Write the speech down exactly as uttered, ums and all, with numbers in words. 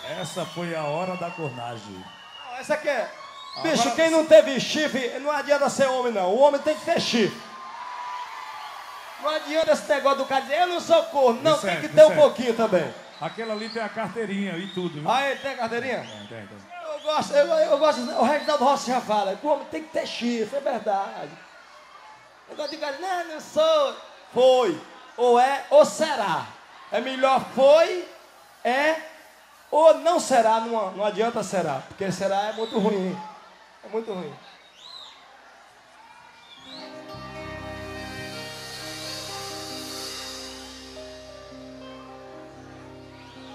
Essa foi a hora da cornagem. Não, essa aqui é... Agora Bicho, quem não teve chifre, não adianta ser homem, não. O homem tem que ter chifre. Não adianta esse negócio do cara dizer, eu não sou corno. Não, Vicente, tem que ter um Vicente. pouquinho também. Aquela ali tem a carteirinha e tudo, viu? Ah, ele tem carteirinha? Tem, tem, tem. Eu gosto, eu, eu gosto, o Reginaldo Rossi já fala, que o homem tem que ter chifre, é verdade. O negócio de cara, não, não sou. Foi, ou é, ou será. É melhor foi, é, ou não será, não, não adianta será, porque será é muito ruim. É muito ruim.